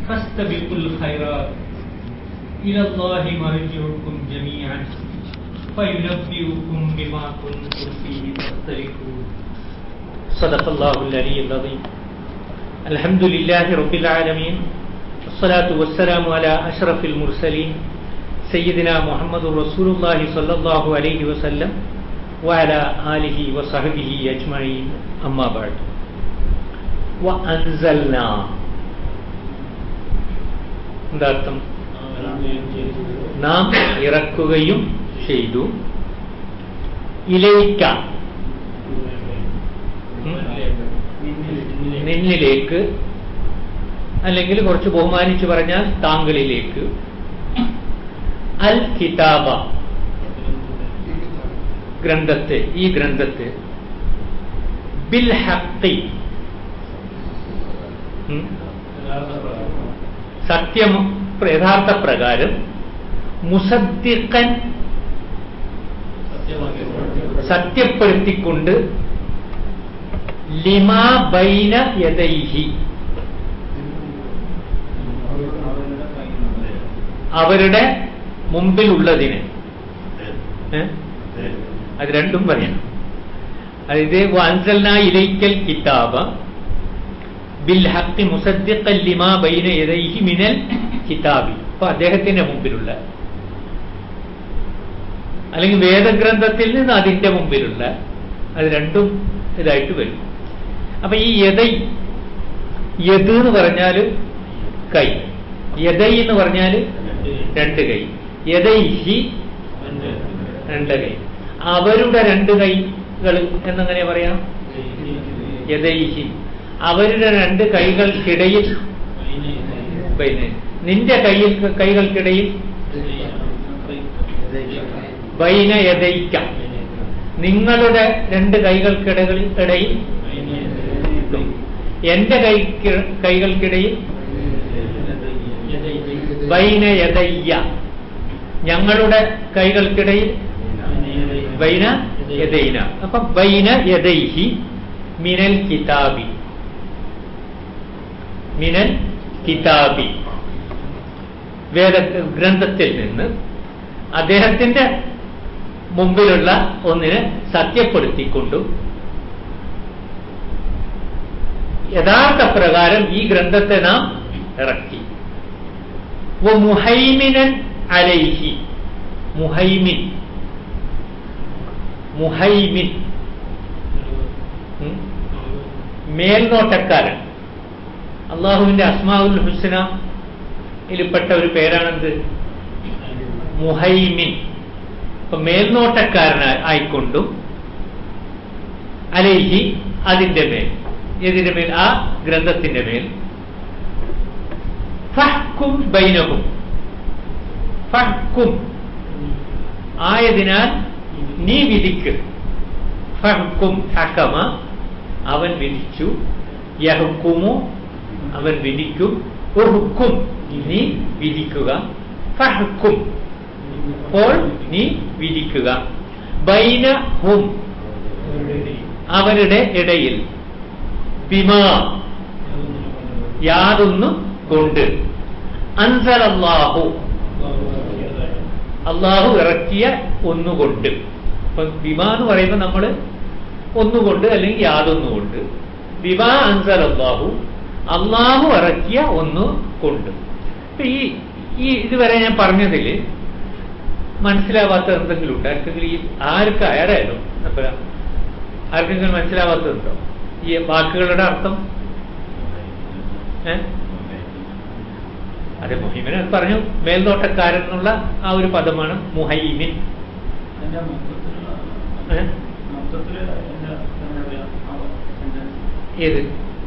فاستبقوا الخيرات إلى الله مرجعكم جميعا فينبئكم بما كنتم فيه تختلفون. صدق الله العلي العظيم. الحمد لله رب العالمين، والصلاة والسلام على أشرف المرسلين سيدنا محمد رسول الله صلى الله عليه وسلم وعلى آله وصحبه أجمعين. أما بعد. وأنزلنا എന്താർത്ഥം? നാം ഇറക്കുകയും ചെയ്തു. ഇലൈക്ക നിന്നിലേക്ക്, അല്ലെങ്കിൽ കുറച്ച് ബഹുമാനിച്ച് പറഞ്ഞാൽ താങ്കളിലേക്ക്, അൽ കിതാബ ഗ്രന്ഥത്തെ, ഈ ഗ്രന്ഥത്തെ, ബിൽ ഹഖി സത്യം യഥാർത്ഥ പ്രകാരം, മുസദ്ദിഖൻ സത്യപ്പെടുത്തിക്കൊണ്ട്, ലിമാ ബൈന യദൈഹി അവരുടെ മുമ്പിലുള്ളതിന്. അത് രണ്ടും പറയണം. അതായത് വഅൻസൽനാ ഇലൈക്കൽ കിതാബ ബിൽ ഹഖി മുസദ്ദിഖൻ ലിമാ ബൈന യദൈഹി മിനൽ കിതാബി. അപ്പൊ അദ്ദേഹത്തിന്റെ മുമ്പിലുള്ള, അല്ലെങ്കിൽ വേദഗ്രന്ഥത്തിൽ നിന്ന് അതിന്റെ മുമ്പിലുള്ള, അത് രണ്ടും ഇതായിട്ട് വരും. അപ്പൊ ഈ യദൈ, യദ് എന്ന് പറഞ്ഞാൽ കൈ, യദൈ എന്ന് പറഞ്ഞാൽ രണ്ട് കൈ, യദൈഹി രണ്ട് കൈ, അവരുടെ രണ്ട് കൈകൾ എന്നെങ്ങനെ പറയാം? യദൈഹി അവരുടെ രണ്ട് കൈകൾക്കിടയിൽ, നിന്റെ കൈകൾക്കിടയിൽ, ബൈന യദൈക നിങ്ങളുടെ രണ്ട് കൈകൾക്കിടയിൽ, എന്റെ കൈകൾക്കിടയിൽ, ബൈന യദയ്യ ഞങ്ങളുടെ കൈകൾക്കിടയിൽ, ബൈന യദൈന. അപ്പൊ ബൈന യദൈഹി മിനൽ കിതാബി, മിനൽ കിതാബി ഗ്രന്ഥത്തിൽ നിന്ന് അദ്ദേഹത്തിന്റെ മുമ്പിലുള്ള ഒന്നിനെ സത്യപ്പെടുത്തിക്കൊണ്ടും യഥാർത്ഥ പ്രകാരം ഈ ഗ്രന്ഥത്തെ നാം ഇറക്കി. മുഹൈമിനൻ അലൈഹി, മുഹൈമിൻ, മുഹൈമിൻ മേൽനോട്ടക്കാരൻ. അള്ളാഹുവിന്റെ അസ്മാഉൽ ഹുസ്നയിൽപ്പെട്ട ഒരു പേരാണെന്ത്? മുഹൈമിൻ. അപ്പൊ മേൽനോട്ടക്കാരനായിക്കൊണ്ടും, അലൈഹി അതിന്റെ മേൽ, ഏതിന്റെ മേൽ? ആ ഗ്രന്ഥത്തിന്റെ മേൽ. ഫഹ്കും ബൈനഹും, ഫഹ്കും ആയതിനാൽ നീ വിധിക്ക്. ഫഹ്കും ഹകമ അവൻ വിധിച്ചു, യഹ്കുമു അവൻ വിധിക്കും, ഉഹ്കും നീ വിധിക്കുക, ഫഹ്കും അപ്പോൾ നീ വിധിക്കുക, ബൈനഹും അവരുടെ ഇടയിൽ, ബിമാ യാതൊന്നു കൊണ്ട്, അൻസലല്ലാഹു അള്ളാഹു ഇറക്കിയ ഒന്നുകൊണ്ട്. അപ്പൊ ബിമാ എന്ന് പറയുമ്പോൾ നമ്മൾ ഒന്നുകൊണ്ട് അല്ലെങ്കിൽ യാതൊന്നുകൊണ്ട്, ബിമാ അൻസലല്ലാഹു അള്ളാഹു ഇറക്കിയ ഒന്ന് കൊണ്ട്. ഇപ്പൊ ഈ ഇതുവരെ ഞാൻ പറഞ്ഞതിൽ മനസ്സിലാവാത്ത എന്തെങ്കിലും ഉണ്ട്? ആർക്കായാലും ആർക്കെങ്കിലും മനസ്സിലാവാത്തതുണ്ടോ ഈ വാക്കുകളുടെ അർത്ഥം? അതെ, മുഹൈമിൻ പറഞ്ഞു, മേൽനോട്ടക്കാരൻ എന്നുള്ള ആ ഒരു പദമാണ് മുഹൈമിൻ. ഏത്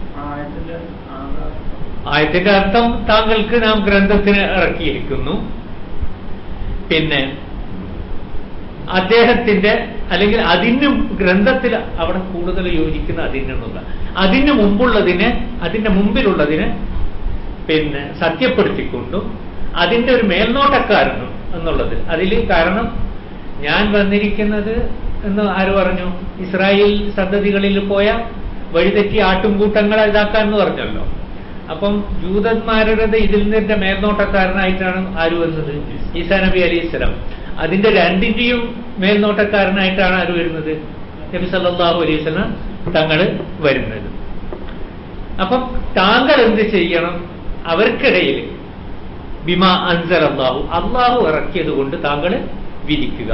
ആയത്തിന്റെ അർത്ഥം? താങ്കൾക്ക് നാം ഗ്രന്ഥത്തിന് ഇറക്കിയിരിക്കുന്നു, പിന്നെ അദ്ദേഹത്തിന്റെ, അല്ലെങ്കിൽ അതിനും ഗ്രന്ഥത്തിൽ അവിടെ കൂടുതൽ യോജിക്കുന്ന അതിനുള്ള, അതിന് മുമ്പുള്ളതിനെ, അതിന്റെ മുമ്പിലുള്ളതിനെ പിന്നെ സത്യപ്പെടുത്തിക്കൊണ്ടും അതിന്റെ ഒരു മേൽനോട്ടക്കാരനും എന്നുള്ളത് അതിൽ. കാരണം ഞാൻ വന്നിരിക്കുന്നത് എന്ന് ആര് പറഞ്ഞു? ഇസ്രായേൽ സന്തതികളിൽ പോയ വഴിതെറ്റി ആട്ടുംകൂട്ടങ്ങളെ ഇതാക്കാന്ന് പറഞ്ഞല്ലോ. അപ്പം ജൂതന്മാരുടെ ഇതിൽ നിന്റെ മേൽനോട്ടക്കാരനായിട്ടാണ് ആര് വന്നത്? ഈസാ നബി അലൈഹി സ്വലാം. അതിന്റെ രണ്ടിന്റെയും മേൽനോട്ടക്കാരനായിട്ടാണ് ആര് വരുന്നത്? നബി സല്ലല്ലാഹു അലൈഹി വസല്ലം തങ്ങൾ വരുന്നത്. അപ്പം താങ്കൾ എന്ത് ചെയ്യണം? അവർക്കിടയിൽ ബിമാ അൻസൽ അല്ലാഹു, അള്ളാഹു ഇറക്കിയത് കൊണ്ട് താങ്കൾ വിധിക്കുക.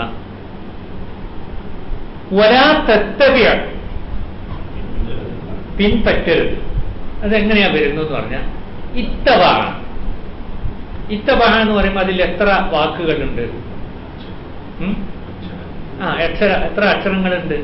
വലാ തത്തബിഅ, പിൻപറ്റരുത്. അതെങ്ങനെയാ വരുന്നത് പറഞ്ഞാൽ ഇത്തബാണ്. ഇത്തബാ എന്ന് പറയുമ്പോൾ അതിൽ എത്ര വാക്കുകളുണ്ട്? എത്ര അക്ഷരങ്ങളുണ്ട്?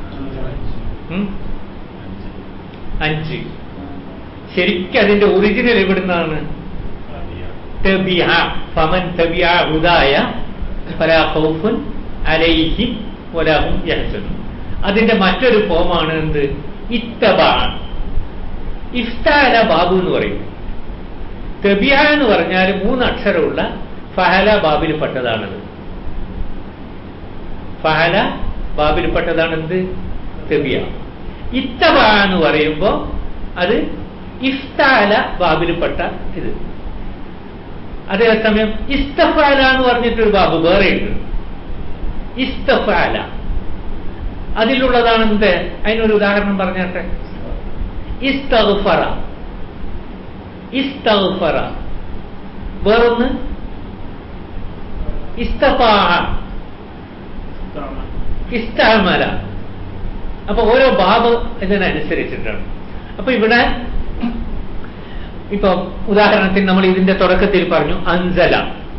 5. ശരിക്കും അതിന്റെ ഒറിജിനൽ എവിടുന്നാണ്? തബിഅ, ഫമൻ തബിഅ ഹുദായ ഫലാ ഖൗഫുൻ അലൈഹിം വലാ ഹും യഹ്സനൂൻ. അതിന്റെ മറ്റൊരു ഫോമാണ് എന്ത്? ഇത്തബാ. ഇഫ്താല ബാബു എന്ന് പറയും. തബിഅ എന്ന് പറഞ്ഞാൽ 3 അക്ഷരമുള്ള ഫഹല ബാബിൽപ്പെട്ടതാണത്. ഫഹല ബാബിൽപ്പെട്ടതാണെന്ത്? തബിഅ. ഇത്തബാ എന്ന് പറയുമ്പോൾ അത് ഇഫ്താല ബാബിൽപ്പെട്ട ഇത്. അതേസമയം ഇസ്തഫാല എന്ന് പറഞ്ഞിട്ടൊരു ബാബ് വേറെ ഉണ്ട്. ഇസ്തഫാല അതിലുള്ളതാണ് എന്ത്? അതിനൊരു ഉദാഹരണം പറഞ്ഞാട്ടെ. ഇസ്തഗ്ഫറ, ഇസ്തഗ്ഫറ. വേറൊന്ന് ഇസ്തഫാഅ, ഇസ്തഅമല. അപ്പൊ ഓരോ ബാബ് ഇതിനനുസരിച്ചിട്ടാണ്. അപ്പൊ ഇവിടെ ഇപ്പൊ ഉദാഹരണത്തിന് നമ്മൾ ഇതിന്റെ തുടക്കത്തിൽ പറഞ്ഞു അൻസല.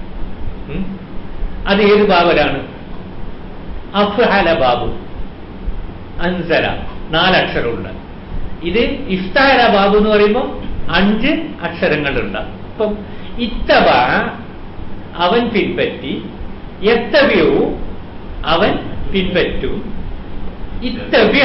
അത് ഏത് ബാബലാണ്? അഫ്അല ബാബു. അൻസല 4 അക്ഷരമുണ്ട്. ഇത് ഇഫ്താല ബാബു എന്ന് പറയുമ്പോൾ 5 അക്ഷരങ്ങളുണ്ട്. അപ്പം ഇത്തബ അവൻ പിൻപറ്റി, യത്തബിഉ അവൻ പിൻപറ്റും, ഇത്തബിഅ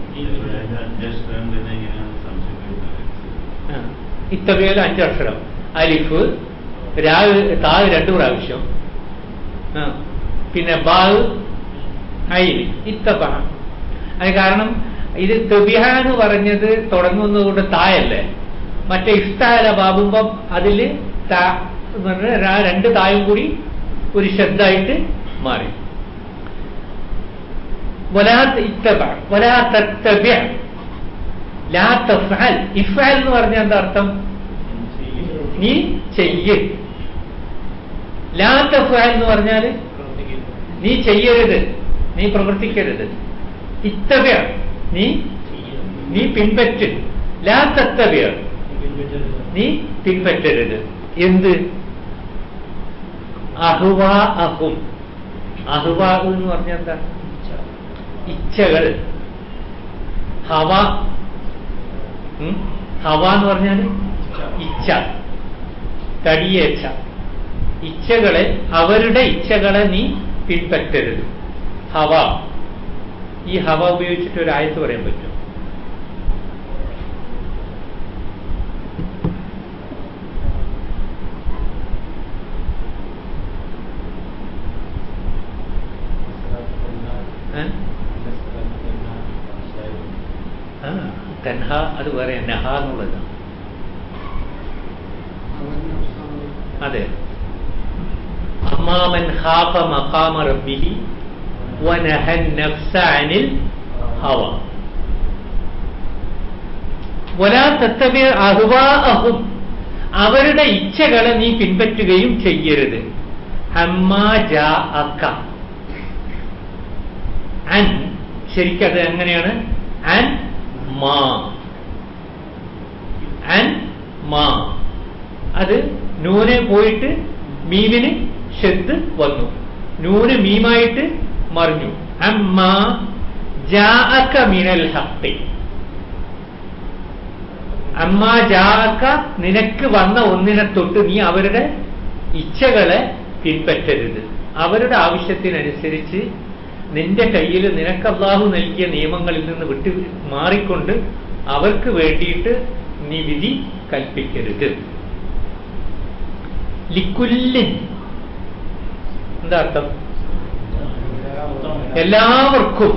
ഇത്തബിയയിൽ 5 അക്ഷരം. അലിഫ്, താ 2 പ്രാവശ്യം, പിന്നെ ബാ, ഐൻ, ഇത്തബ. അത് കാരണം ഇത് തബിഹ എന്ന് പറഞ്ഞത് തുടങ്ങുന്നതുകൊണ്ട് തായല്ലേ. മറ്റേ ഇഫ്താല ബാബുമ്പം അതില് താ എന്ന് പറഞ്ഞാൽ 2 തായും കൂടി ഒരു ശബ്ദമായിട്ട് മാറി. വലാ ഇത്തബ വലാ തത്തബിഅ ലാ തഫ്അൽ. ഇഫ്അൽ എന്ന് പറഞ്ഞാൽ എന്താ അർത്ഥം? നീ ചെയ്യ്. ലാ തഫ്അൽ എന്ന് പറഞ്ഞാൽ നീ ചെയ്യരുത്, നീ പ്രവർത്തിക്കരുത്. ഇത്തബിഅ നീ പിൻപറ്റ്. ലാ തത്തബിഅ നീ പിൻപറ്റരുത്. എന്ത്? അഹ്വാഅഹും. അഹ്വാ എന്ന് പറഞ്ഞാൽ എന്താ? ഇച്ഛകൾ. ഹവ, ഹവ എന്ന് പറഞ്ഞാൽ ഇച്ഛ, തടിയേച്ഛ. ഇച്ഛകളെ, അവരുടെ ഇച്ഛകളെ നീ പിൻപറ്റരുത്. ഹവ. ഈ ഹവ ഉപയോഗിച്ചിട്ട് ഒരു ആയത്ത് പറയാൻ പറ്റും? തൻഹ അത് വേറെ, നഹ എന്നുള്ളതാണ്. അതെ. അമ്മാമൻ ഖാഫ മഖാമ റബ്ബിഹി വനഹൻ നഫ്സ അനിൽ ഹവ വലാ തത്തബിഅ അഹ്വാഅഹും. അവരുടെ ഇച്ഛകളെ നീ പിൻപറ്റുകയും ചെയ്യരുത്. അമ്മാ ജാഅക. അൻ ശരിക്കത് എങ്ങനെയാണ്? അൻ മാ. അൻ മാ. അത് നൂന് പോയിട്ട് മീമിന് ഷദ് വന്നു, നൂന് മീമായിട്ട് മറിഞ്ഞു. അമ്മാ ജാഅക മിനൽ ഹഖ്. അമ്മാ ജാഅക നിനക്ക് വന്ന ഒന്നിനെ തൊട്ട് നീ അവരുടെ ഇച്ഛകളെ പിൻപറ്റരുത്. അവരുടെ ആവശ്യത്തിനനുസരിച്ച് നിന്റെ കയ്യിൽ നിനക്ക് അല്ലാഹു നൽകിയ നിയമങ്ങളിൽ നിന്ന് വിട്ടു മാറിക്കൊണ്ട് അവർക്ക് വേണ്ടിയിട്ട് നീ വിധി കൽപ്പിക്കരുത്. ലിക്കുല്ലിൻ എന്താ അർത്ഥം? എല്ലാവർക്കും.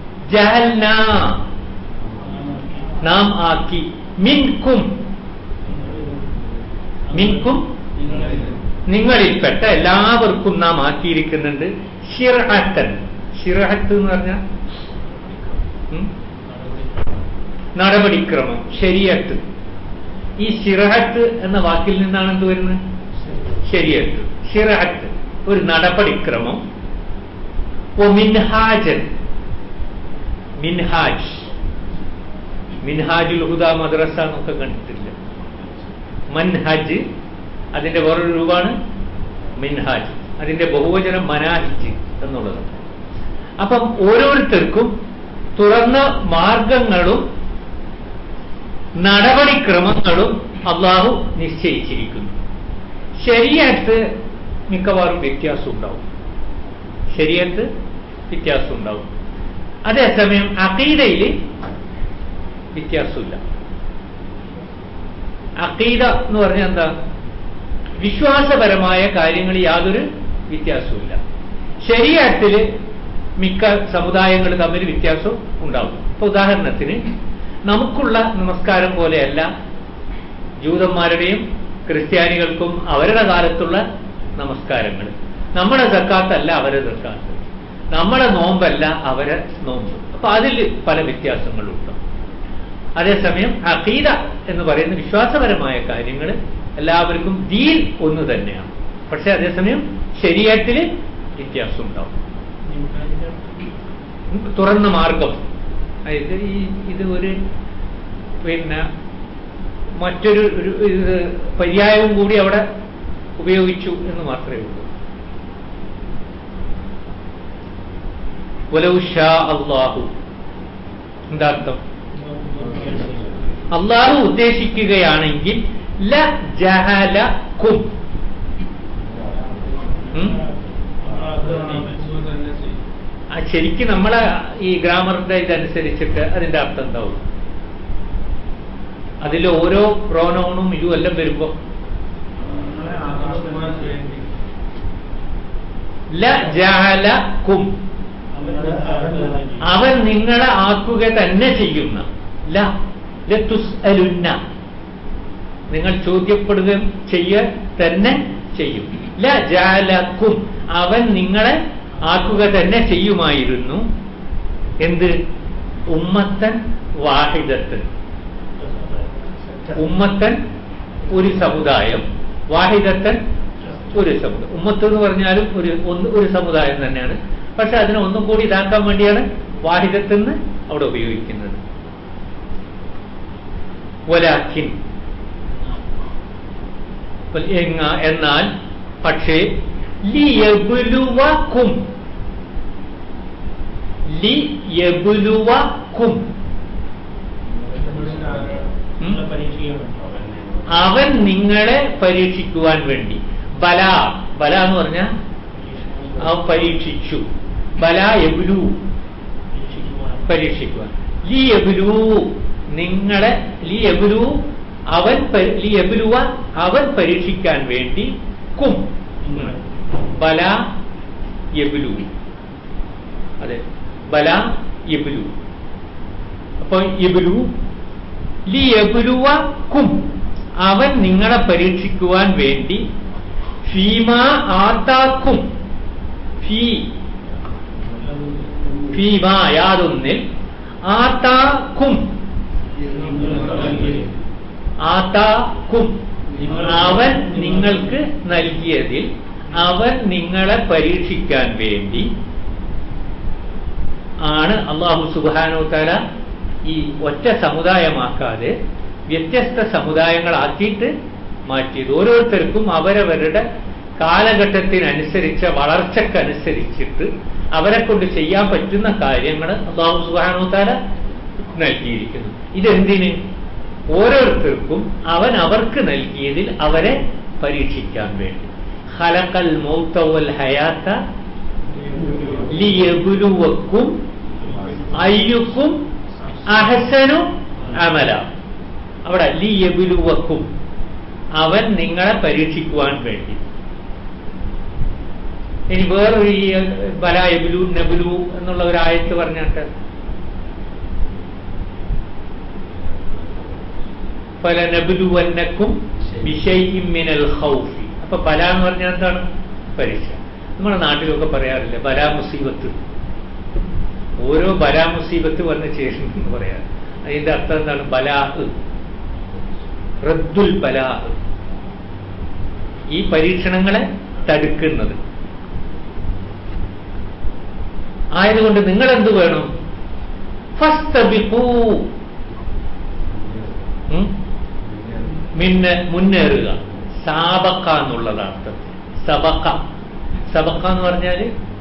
ജഅൽനാ നാം ആക്കി, മിൻകും മിൻകും നിങ്ങളിൽപ്പെട്ട എല്ലാവർക്കും നാം ആക്കിയിരിക്കുന്നുണ്ട് ശിർഅത്തൻ. ശിർഅത്ത് എന്ന് പറഞ്ഞാൽ നടപടിക്രമം, ശരീഅത്ത്. ഈ ശിർഅത്ത് എന്ന വാക്കിൽ നിന്നാണ് എന്ത് വരുന്നത്? ശരീഅത്ത്. ശിർഅത്ത് ഒരു നടപടിക്രമം. മിൻഹാജൻ, മിൻഹാജ്, മിൻഹാജുൽ ഹുദ മദ്രസ എന്നൊക്കെ കണ്ടിട്ടില്ല. മൻഹജ് അതിന്റെ വേറൊരു രൂപമാണ് മിൻഹാജ്. അതിന്റെ ബഹുവചനം മനാഹിജ് എന്നുള്ളത്. അപ്പം ഓരോരുത്തർക്കും തുറന്ന മാർഗങ്ങളും നടപടിക്രമങ്ങളും അള്ളാഹു നിശ്ചയിച്ചിരിക്കുന്നു. ശരീഅത്ത് മിക്കവാറും വ്യത്യാസം ഉണ്ടാവും. ശരീഅത്ത് വ്യത്യാസം ഉണ്ടാവും. അതേസമയം അഖീദയിൽ വ്യത്യാസമില്ല. അഖീദ എന്ന് പറഞ്ഞാൽ എന്താ? വിശ്വാസപരമായ കാര്യങ്ങളിൽ യാതൊരു വ്യത്യാസവുമില്ല. ശരീഅത്തിൽ മിക്ക സമുദായങ്ങൾ തമ്മിൽ വ്യത്യാസം ഉണ്ടാവും. ഇപ്പൊ ഉദാഹരണത്തിന് നമുക്കുള്ള നമസ്കാരം പോലെയല്ല ജൂതന്മാരുടെയും ക്രിസ്ത്യാനികൾക്കും അവരുടെ കാലത്തുള്ള നമസ്കാരങ്ങൾ. നമ്മുടെ സക്കാത്തല്ല അവരെ സക്കാത്ത്, നമ്മുടെ നോമ്പല്ല അവരെ നോമ്പ്. അപ്പൊ അതിൽ പല വ്യത്യാസങ്ങളുണ്ട്. അതേസമയം അഖീദ എന്ന് പറയുന്ന വിശ്വാസപരമായ കാര്യങ്ങൾ എല്ലാവർക്കും ദീൻ ഒന്ന് തന്നെയാണ്. പക്ഷെ അതേസമയം ശരീഅത്തിൽ വ്യത്യാസം ഉണ്ടാവും. തുറന്ന മാർഗം, അതായത് ഇത് ഒരു മറ്റൊരു പര്യായവും കൂടി അവിടെ ഉപയോഗിച്ചു എന്ന് മാത്രമേ ഉള്ളൂ. വലൗ ഷാ അല്ലാഹു, എന്താ അർത്ഥം? അള്ളാഹു ഉദ്ദേശിക്കുകയാണെങ്കിൽ ലജഅലകും, ശരിക്കും നമ്മളെ ഈ ഗ്രാമറിന്റെ ഇതനുസരിച്ചിട്ട് അതിന്റെ അർത്ഥം എന്താവും? അതിൽ ഓരോ പ്രോനൗണും ഇതും എല്ലാം വരുമ്പോ ലജഅലകും, അവൻ നിങ്ങളെ ആക്കുക തന്നെ ചെയ്യുന്ന, ലതുസ്അലുന്ന, നിങ്ങൾ ചോദ്യപ്പെടുകയും തന്നെ ചെയ്യും. ലജഅലകും, അവൻ നിങ്ങളെ ആക്കുക തന്നെ ചെയ്യുമായിരുന്നു. എന്ത്? ഉമ്മത്തൻ വാഹിദത്തൻ, ഉമ്മത്തൻ ഒരു സമുദായം, വാഹിദത്തൻ ഒരു സമുദായം. ഉമ്മത്ത് എന്ന് പറഞ്ഞാലും ഒരു സമുദായം തന്നെയാണ്. പക്ഷെ അതിനെ ഒന്നും കൂടി ഇതാക്കാൻ വേണ്ടിയാണ് വാഹിദത്തെന്ന് അവിടെ ഉപയോഗിക്കുന്നത്. വലാകിൻ, എന്നാൽ പക്ഷേ ലിയബ്ലുവകും, ലിയബ്ലുവകും, അവൻ നിങ്ങളെ പരീക്ഷിക്കുവാൻ വേണ്ടി. ബല, ബല എന്ന് പറഞ്ഞാൽ അവൻ പരീക്ഷിച്ചു. ബല യബ്ലു, പരീക്ഷിക്കുവാൻ. ലിയബ്ലു, നിങ്ങളെ, ലിയബ്ലു അവൻ, ലിയബ്ലുവ അവൻ പരീക്ഷിക്കാൻ വേണ്ടി. കും, ബല യബ്ലു, അതെ, ബല യബ്ലു. അപ്പൊ യബ്ലു, ലിയബ്ലുവകും, അവൻ നിങ്ങളെ പരീക്ഷിക്കുവാൻ വേണ്ടി. ഫീമാ ആതാക്കും, ഫീമാ യാതൊന്നിൽ, ആതാക്കും, ആതാക്കും അവൻ നിങ്ങൾക്ക് നൽകിയതിൽ, അവൻ നിങ്ങളെ പരീക്ഷിക്കാൻ വേണ്ടി ആണ് അല്ലാഹു സുബ്ഹാനഹു വ തആല ഈ ഒറ്റ സമുദായമാക്കാതെ വ്യത്യസ്ത സമുദായങ്ങളാക്കിയിട്ട് മാറ്റിയത്. ഓരോരുത്തർക്കും അവരവരുടെ കാലഘട്ടത്തിനനുസരിച്ച വളർച്ചക്കനുസരിച്ചിട്ട് അവരെ കൊണ്ട് ചെയ്യാൻ പറ്റുന്ന കാര്യങ്ങൾ അല്ലാഹു സുബ്ഹാനഹു വ തആല നൽകിയിരിക്കുന്നു. ഇതെന്തിന്? ഓരോരുത്തർക്കും അവൻ അവർക്ക് നൽകിയതിൽ അവരെ പരീക്ഷിക്കാൻ വേണ്ടി. ഖലഖൽ മൗത വൽ ഹയാത ലിയബ്ലുവക്കും അയ്യുക്കും അഹ്സനു അമല. അവിടെ ലിയബ്ലുവക്കും, അവൻ നിങ്ങളെ പരീക്ഷിക്കുവാൻ വേണ്ടി. ഇനി വേറൊരു ബല യബ്ലു നബ്ലു എന്നുള്ള ഒരു ആയത്ത് പറഞ്ഞിട്ട് ഫലനബ്ലുവന്നക്കും ബിശൈഇൻ മിനൽ ഖൗഫി. അപ്പൊ ബല എന്ന് പറഞ്ഞാൽ എന്താണ്? പരീക്ഷ. നമ്മുടെ നാട്ടിലൊക്കെ പറയാറില്ല ബലാ മുസീബത്ത്. ഓരോ ബലാ മുസീബത്ത് വന്ന് ചേരും എന്ന് പറയാറ്. അതിന്റെ അർത്ഥം എന്താണ്? ബലാഹ്, റദ്ദുൽ ബലാഹ്, ഈ പരീക്ഷണങ്ങളെ തടുക്കുന്നത്. ആയതുകൊണ്ട് നിങ്ങൾ എന്ത് വേണം? ഫസ്തബിഖൂ, മുന്നേറുക. സാബക്ക എന്നുള്ളത് അർത്ഥത്തിൽ. സബക്ക, സബക്ക എന്ന് പറഞ്ഞാൽ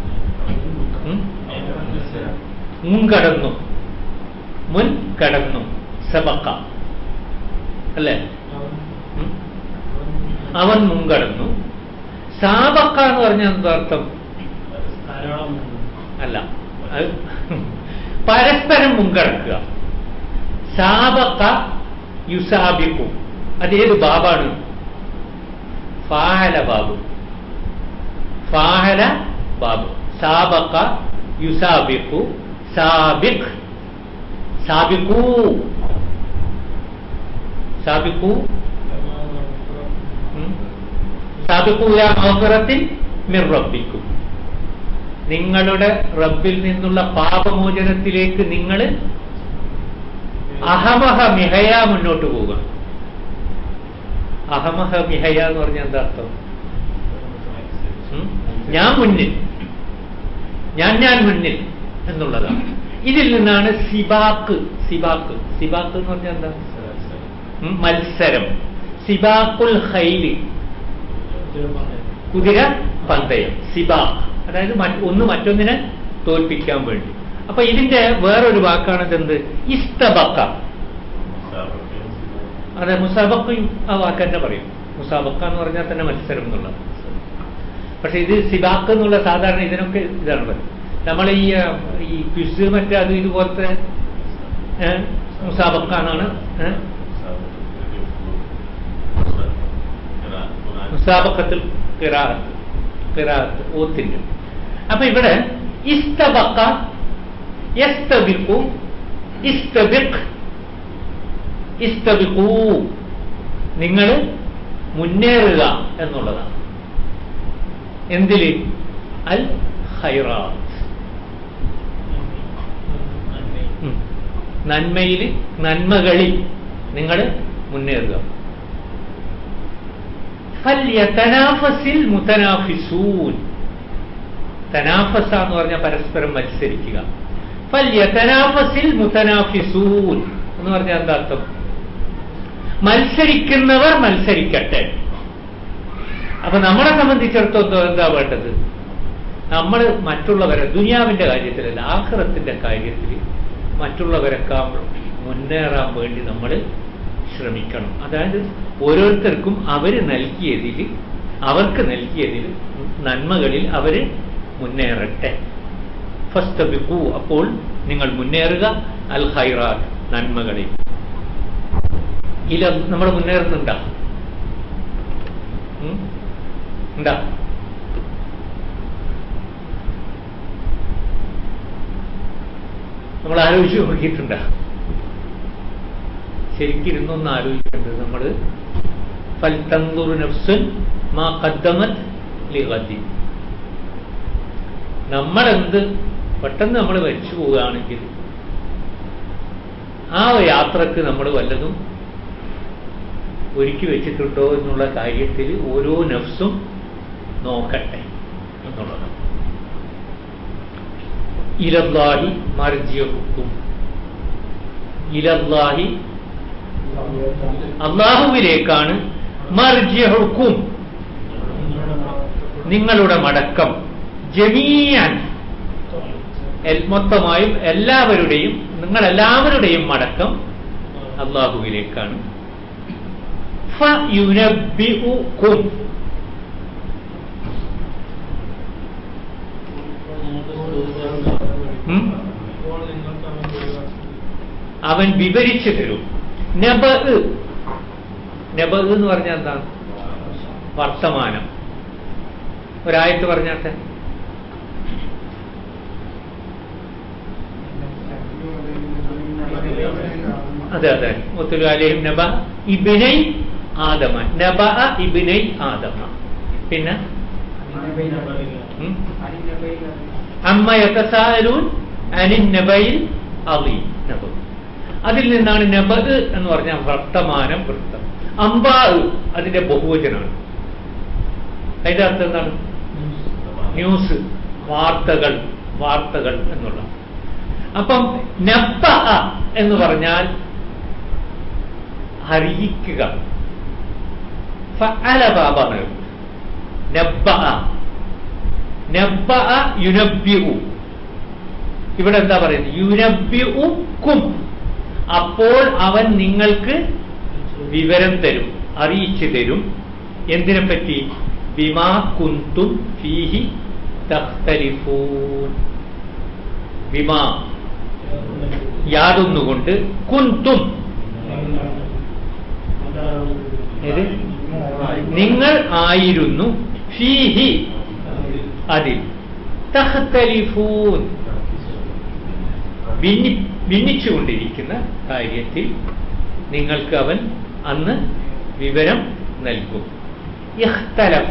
മുൻകടന്നു, മുൻകടന്നു. സബക്ക അല്ലേ? അവൻ മുൻകടന്നു. സാബക്ക എന്ന് പറഞ്ഞാൽ എന്താ അർത്ഥം? അല്ല, പരസ്പരം മുൻകടക്കുക. സാബക്ക യുസാബിഖു, അതേത് ബാബാണ്? ഫാഹല ബാബു, ഫാഹല ബാബു. സാബക്ക യുസാബിഖു, സാബിഖ്, സാബിഖൂ, സാബിഖൂ, സാബിഖൂ ഇലാ മഗ്ഫിറത്തിൻ മിർ റബ്ബിക്കും. നിങ്ങളുടെ റബ്ബിൽ നിന്നുള്ള പാപമോചനത്തിലേക്ക് നിങ്ങൾ അഹമഹ മിഹയ മുന്നോട്ട് പോവുക. അഹമഹ മിഹയ എന്ന് പറഞ്ഞാൽ എന്താ അർത്ഥം? ഞാൻ മുന്നിൽ, ഞാൻ മുന്നിൽ എന്നുള്ളതാണ്. ഇതിൽ നിന്നാണ് സിബാക്ക്. സിബാക്ക്, സിബാക്ക് എന്ന് പറഞ്ഞാൽ എന്താ? മത്സരം. സിബാക്കുൽ ഖൈലി, കുതിര പന്തയം. സിബാക്ക് അതായത് ഒന്ന് മറ്റൊന്നിനെ തോൽപ്പിക്കാൻ വേണ്ടി. അപ്പൊ ഇതിന്റെ വേറൊരു വാക്കാണ് എന്ത്? ഇസ്തബക്ക. അതെ, മുസാബക്കയും ആ വാക്ക് തന്നെ പറയും. മുസാബക്ക എന്ന് പറഞ്ഞാൽ തന്നെ മത്സരം എന്നുള്ളത്. പക്ഷെ ഇത് സിബാക്ക് എന്നുള്ള സാധാരണ ഇതിനൊക്കെ ഇതാണ് പറയുന്നത്. നമ്മൾ ഈ ക്വിസ് മറ്റേ അത് ഇതുപോലത്തെ മുസാബക്ക എന്നാണ്. മുസാബക്കത്തിൽ ഖിറാഅത്ത്, ഖിറാഅത്ത് ഓത്തിന്റെ. അപ്പൊ ഇവിടെ ഇസ്തബക്ക, യസ്തബിഖു, ഇസ്തബിഖ്, ഇസ്തബിഖൂ, നിങ്ങൾ മുന്നേറുക എന്നുള്ളതാണ്. എന്തില്? അൽ ഖൈറാത്ത്, നന്മയിൽ, നന്മകളിൽ നിങ്ങൾ മുന്നേറുക. ഫൽയതനാഫസിൽ മുതനാഫിസൂൻ. തനാഫസ എന്ന് പറഞ്ഞാൽ പരസ്പരം മത്സരിക്കുക. ഫൽയതനാഫസിൽ മുതനാഫിസൂൻ എന്ന് പറഞ്ഞാൽ എന്താ അർത്ഥം? മത്സരിക്കുന്നവർ മത്സരിക്കട്ടെ. അപ്പൊ നമ്മളെ സംബന്ധിച്ചിടത്തോളം എന്താ വേണ്ടത്? നമ്മൾ മറ്റുള്ളവരെ, ദുനിയാവിന്റെ കാര്യത്തിലല്ല ആഖിറത്തിന്റെ കാര്യത്തിൽ മറ്റുള്ളവരെക്കാൾ മുന്നേറാൻ വേണ്ടി നമ്മൾ ശ്രമിക്കണം. അതായത് ഓരോരുത്തർക്കും അവർക്ക് നൽകിയതിൽ നന്മകളിൽ അവര് മുന്നേറട്ടെ. ഫസ്തബിഖൂ, അപ്പോൾ നിങ്ങൾ മുന്നേറുക. അൽ ഖൈറാത്ത്, നന്മകളിൽ. നമ്മൾ മുന്നേറുന്നുണ്ടാ? ഉണ്ടാ? നമ്മൾ ആലോചിച്ച് നോക്കിയിട്ടുണ്ടാ? ശരിക്കിരുന്നൊന്ന് ആലോചിക്കേണ്ടത് നമ്മൾ. ഫൽതൻദുർ നഫ്സുൻ മാ ഖദ്ദമത് ലിഗദി. നമ്മളെന്ത് പെട്ടെന്ന് നമ്മൾ മരിച്ചു പോവുകയാണെങ്കിൽ ആ യാത്രക്ക് നമ്മൾ വല്ലതും ഒരുക്കി വെച്ചിട്ടുണ്ടോ എന്നുള്ള കാര്യത്തിൽ ഓരോ നഫ്സും നോക്കട്ടെ എന്നുള്ളതാണ്. ഇലല്ലാഹി മർജിഉക്കും, ഇലല്ലാഹി അല്ലാഹുവിലേക്കാണ്, മർജിഉക്കും നിങ്ങളുടെ മടക്കം, ജമീഅൻ മൊത്തമായും എല്ലാവരുടെയും, നിങ്ങളെല്ലാവരുടെയും മടക്കം അല്ലാഹുവിലേക്കാണ്. ഫയുനബ്ബിഉക്കും, അവൻ വിവരിച്ചു തരും. നബഅ, നബഅ എന്ന് പറഞ്ഞാൽ എന്താണ്? വർത്തമാനം. ഒരായത്ത് പറഞ്ഞാട്ടെ. അതെ അതെ ഉത്ലു അലൈഹിം നബ ഇബ്നൈ ആദമ, നബ ഇബ്നൈ ആദമ. പിന്നെ അമ്മ യതസാഅലൂൻ അനിൻ നബയിൽ അളീം. നബ, അതിൽ നിന്നാണ് നബഅ് എന്ന് പറഞ്ഞാൽ വർത്തമാനം, വൃത്തം. അംബാ അതിന്റെ ബഹുവചനാണ്. അതിന്റെ അർത്ഥം എന്താണ്? ന്യൂസ്, വാർത്തകൾ, വാർത്തകൾ എന്നുള്ള. അപ്പം നബ്ബഅ എന്ന് പറഞ്ഞാൽ അറിയിക്കുക. ഫഅല ബാബാണ് നബ്ബഅ. നബ്ബഅ യുനബ്ബിഉ. ഇവിടെ എന്താ പറയുന്നത്? യുനബ്ബിഉക്കും. അപ്പോൾ അവൻ നിങ്ങൾക്ക് വിവരം തരും, അറിയിച്ചു തരും. എന്തിനെ പറ്റി? ബിമാ കുന്തും ഫീഹി തഖ്തലിഫൂൻ. ബിമാ യാതൊന്നുകൊണ്ട്, കുന്തും നിങ്ങൾ ആയിരുന്നു, ഫീഹി അതിൽ, തഖ്തലിഫൂൻ ഭിന്നിച്ചുകൊണ്ടിരിക്കുന്ന കാര്യത്തിൽ നിങ്ങൾക്ക് അവൻ അന്ന് വിവരം നൽകും. ഇഖ്തലഫ,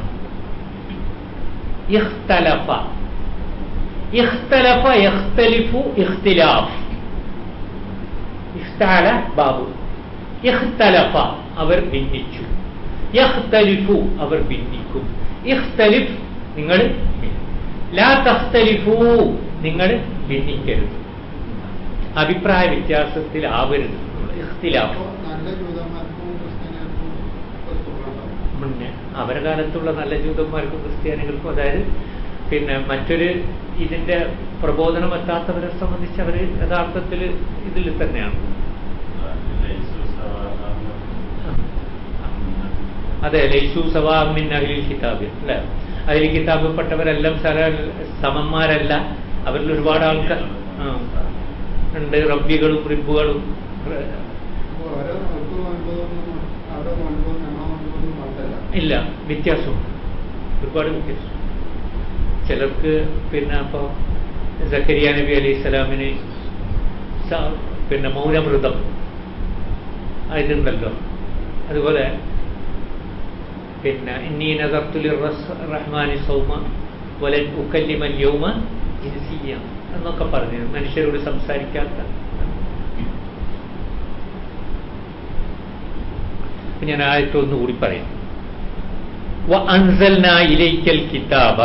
ഇഖ്തലഫ, ഇഖ്തലഫ യഖ്തലിഫു ഇഖ്തിലാഫ്. ഇഖ്തല ബാബു. ഇഖ്തലഫ അവർ ഭിന്നിച്ചു, യഖ്തലിഫു അവർ ഭിന്നിക്കും. ഇഖ്തലിഫ് നിങ്ങൾ, ലാ തഖ്തലിഫു നിങ്ങൾ ഭിന്നിക്കരുത്, അഭിപ്രായ വ്യത്യാസത്തിൽ ആവരുത്. ഇഖ്തിലാഫ്. പിന്നെ അവരുടെ കാലത്തുള്ള നല്ല ജൂതന്മാർക്കും ക്രിസ്ത്യാനികൾക്കും, അതായത് പിന്നെ മറ്റൊരു ഇതിന്റെ പ്രബോധനം എത്താത്തവരെ സംബന്ധിച്ച് അവർ യഥാർത്ഥത്തിൽ ഇതിൽ തന്നെയാണ്. അതെ, ലൈസു സവാ മിൻ അഹ്ലിൽ കിതാബ് അല്ലെ. അഹ്ലിൽ കിതാബിൽപ്പെട്ടവരെല്ലാം സമന്മാരല്ല. അവരിൽ ഒരുപാട് ആൾക്കാർ ഉണ്ട്, റബ്ബികളും റിബുകളും. ഇല്ല, വ്യത്യാസമുണ്ട്, ഒരുപാട് വ്യത്യാസം. ചിലർക്ക് പിന്നെ അപ്പോൾ സക്കരിയ നബി അലൈഹി സ്വലാമിന് പിന്നെ മൗനമൃതം ഇതുണ്ടല്ലോ. അതുപോലെ പിന്നെ ഇന്നി നദർതു ലിർറഹ്മാനി സൗമ വലൻ ഉകല്ലിമൽ യൗമ ഇൻസിയ എന്നൊക്കെ പറഞ്ഞു, മനുഷ്യരോട് സംസാരിക്കാത്ത. ഞാൻ ആയത്ത് ഒന്നുകൂടി പറയാം. വ അൻസൽനാ ഇലൈക്കൽ കിതാബ,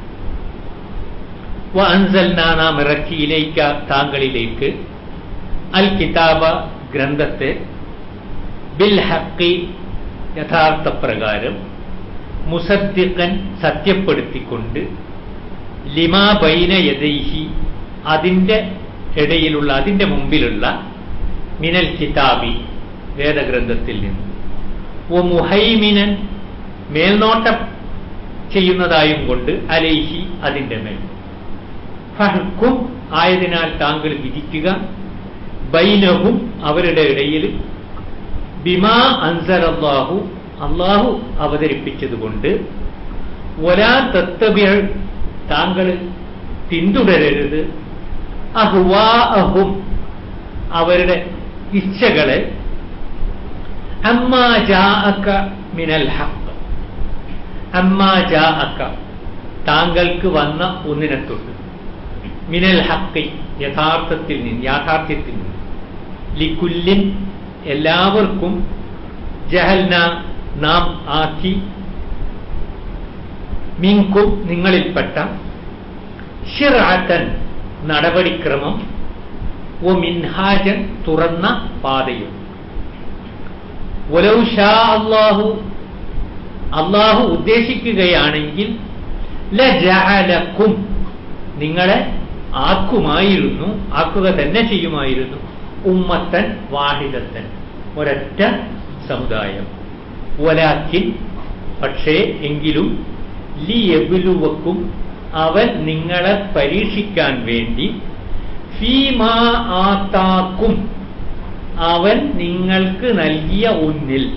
വ അൻസൽനാ നാം ഇറക്കി, ഇലൈക്ക താങ്കളിലേക്ക്, അൽ കിതാബ ഗ്രന്ഥത്തെ, ബിൽ ഹഖി യഥാർത്ഥ പ്രകാരം, മുസദ്ദിഖൻ സത്യപ്പെടുത്തിക്കൊണ്ട്, ലിമാ ബൈന യദൈഹി അതിൻ്റെ ഇടയിലുള്ള, അതിൻ്റെ മുമ്പിലുള്ള, മിനൽ കിതാബി വേദഗ്രന്ഥത്തിൽ നിന്ന്, വ മുഹൈമിനൻ മേൽനോട്ടം ചെയ്യുന്നതായും കൊണ്ട്, അലൈഹി അതിൻ്റെ മേൽ, ഫഹ്കും ആയതിനാൽ താങ്കൾ വിധിക്കുക, ബൈനഹും അവരുടെ ഇടയിൽ, ബിമാ അൻസലല്ലാഹു അല്ലാഹു അവതരിപ്പിച്ചതുകൊണ്ട്, വലാ തത്തബിഅ താങ്കൾ പിന്തുടരരുത്, അഹ്വാഅഹും അവരുടെ ഇച്ഛകളെ, അമ്മാ ജാഅക മിനൽ ഹഖ് അമ്മാ ജാഅക താങ്കൾക്ക് വന്ന ഒന്നിനെ തൊട്ട്, മിനൽ ഹഖ് യാഥാർത്ഥ്യത്തിൽ നിന്ന്, ലികുല്ലിൻ എല്ലാവർക്കും, ജഹൽന നാം ആക്കി, മിൻകും നിങ്ങളിൽപ്പെട്ട, ശിർഅതൻ നടപടിക്രമം, വ മിൻഹാജൻ തുറന്ന പാതയും, വലൗ ഷാ അല്ലാഹു അല്ലാഹു ഉദ്ദേശിക്കുകയാണെങ്കിൽ, ലജഅലക്കും നിങ്ങളെ ആക്കുമായിരുന്നു, ആക്കുക തന്നെ ചെയ്യുമായിരുന്നു, ഉമ്മത്തൻ വാഹിദത്തൻ ഒരൊറ്റ സമുദായം, വലാക്കിൻ പക്ഷേ എങ്കിലും, ലിയബ്ലുവക്കും അവൻ നിങ്ങളെ പരീക്ഷിക്കാൻ വേണ്ടി, ഫീമാ ആതാക്കും അവൻ നിങ്ങൾക്ക് നൽകിയ ഒന്നിൽ,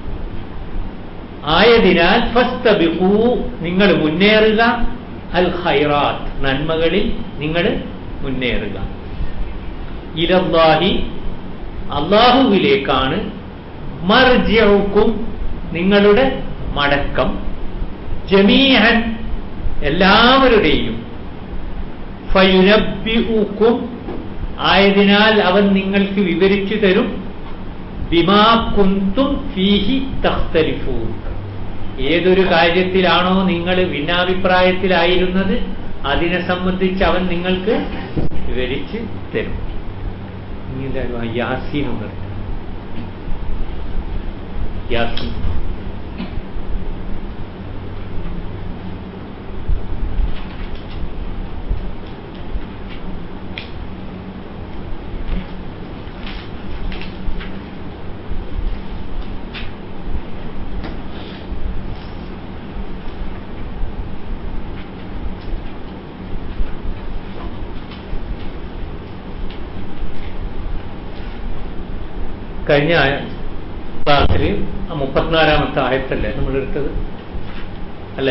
ആയതിനാൽ ഫസ്തബിഖൂ നിങ്ങൾ മുന്നേറുക, അൽ ഖൈറാത്ത് നന്മകളിൽ നിങ്ങൾ മുന്നേറുക, ഇലല്ലാഹി അള്ളാഹുവിലേക്കാണ് മർജിഉക്കും നിങ്ങളുടെ മടക്കം, ജമീഅൻ എല്ലാവരുടെയും, ഫയുനബ്ബിഉക്കും ആയതിനാൽ അവൻ നിങ്ങൾക്ക് വിവരിച്ചു തരും, ബിമാ കുന്തും ഫീഹി തഖ്തലിഫൂൻ ഏതൊരു കാര്യത്തിലാണോ നിങ്ങൾ ഭിന്നാഭിപ്രായത്തിലായിരുന്നത് അതിനെ സംബന്ധിച്ച് അവൻ നിങ്ങൾക്ക് വിവരിച്ച് തരും. യാസീൻ എന്ന് പറയും. യാസീൻ കഴിഞ്ഞ ക്ലാസ്സിൽ 34-ാമത്തെ ആയത്തല്ലേ നമ്മൾ എടുത്തത് അല്ലേ?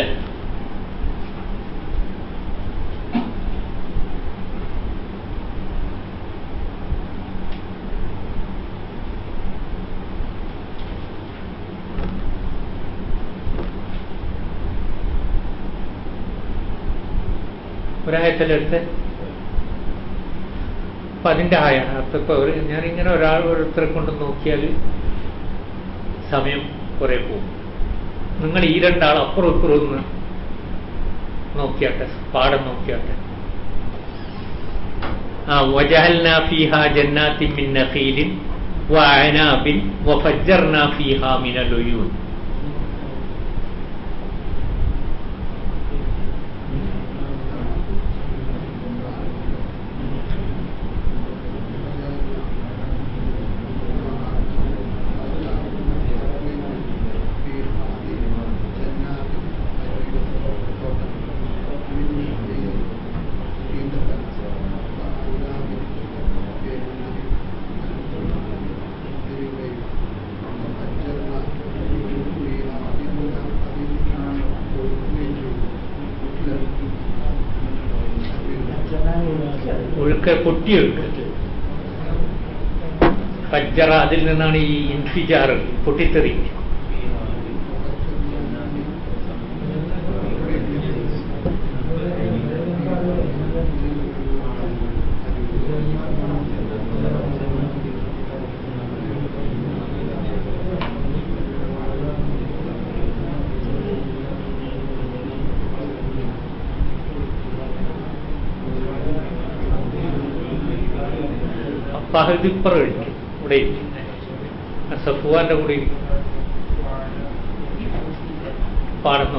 ഒരായത്തല്ലേ എടുത്ത്? അപ്പൊ അതിൻ്റെ അർത്ഥപ്പോൾ ഞാനിങ്ങനെ ഓരോരുത്തരെ കൊണ്ട് നോക്കിയാൽ സമയം കുറെ പോകും. നിങ്ങൾ ഈ രണ്ടാൾ അപ്പുറം ഇപ്പുറം ഒന്ന് നോക്കിയാട്ടെ, പാഠം നോക്കിയാട്ടെ. വജഅൽനാ ഫീഹാ ജന്നാത്തിൻ മിൻ നഖീലിൻ വഅനാബിൻ വഫജ്ജർനാ ഫീഹാ മിനൽ ഉയൂൻ. പൊട്ടിയൊഴുക്ക്, ഫജ്ജറ, അതിൽ നിന്നാണ് ഈ ഇൻഫിജാർ, പൊട്ടിത്തെറി. പകുതിപ്പുറം ഒഴിക്കും. ഇവിടെ സഫുവാന്റെ കൂടെ പാടുന്നു.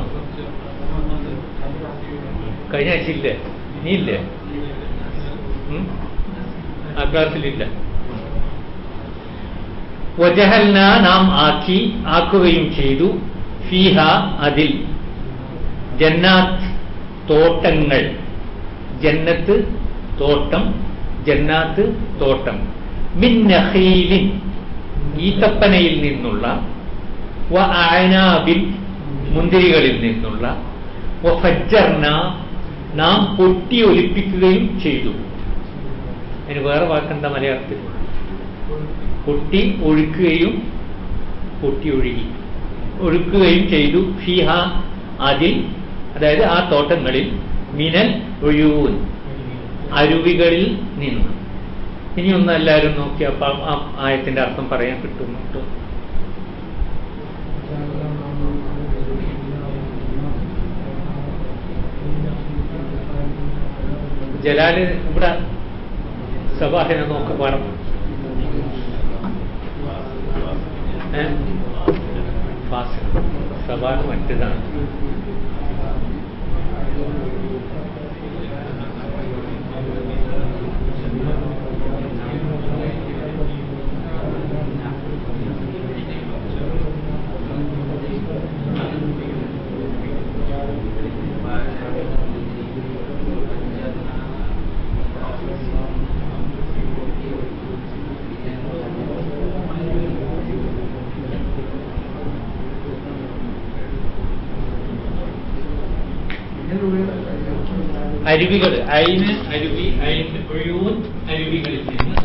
കഴിഞ്ഞ ആഴ്ച ഇല്ലേ? നീ ഇല്ലേ? ആ ക്ലാസ്സിലില്ല. വജഹൽന നാം ആക്കുകയും ചെയ്തു, ഫീഹ അതിൽ, ജന്നാത്ത് തോട്ടങ്ങൾ, ജന്നത്ത് തോട്ടം, ജന്നാത്ത് തോട്ടം, മിൻ നഖീലിൻ ഈത്തപ്പനയിൽ നിന്നുള്ള, വ അഅനാബിൻ മുന്തിരികളിൽ നിന്നുള്ള, വ ഫജ്ജർന നാം പൊട്ടി ഒലിപ്പിക്കുകയും ചെയ്തു. അതിന് വേറെ വാക്കെന്താ മലയാളത്തിൽ? പൊട്ടി ഒഴുക്കുകയും, പൊട്ടി ഒഴുകി ഒഴുക്കുകയും ചെയ്തു, ഫീഹ അതിൽ, അതായത് ആ തോട്ടങ്ങളിൽ, മിനൽ ഉയൂൻ അരുവികളിൽ നിന്ന്. ഇനിയൊന്നും എല്ലാവരും നോക്കി അപ്പം ആ ആയത്തിന്റെ അർത്ഥം പറയാൻ കിട്ടുന്നുണ്ടോ? ജലാല് ഇവിടെ സബാഹിനെ നോക്ക് പറഞ്ഞു. ഫാസിൽ സബാഹ് മറ്റേതാണ്. അരുവികൾ, അരുവി, ഒഴുവൻ അരുവികളിൽ നിന്ന്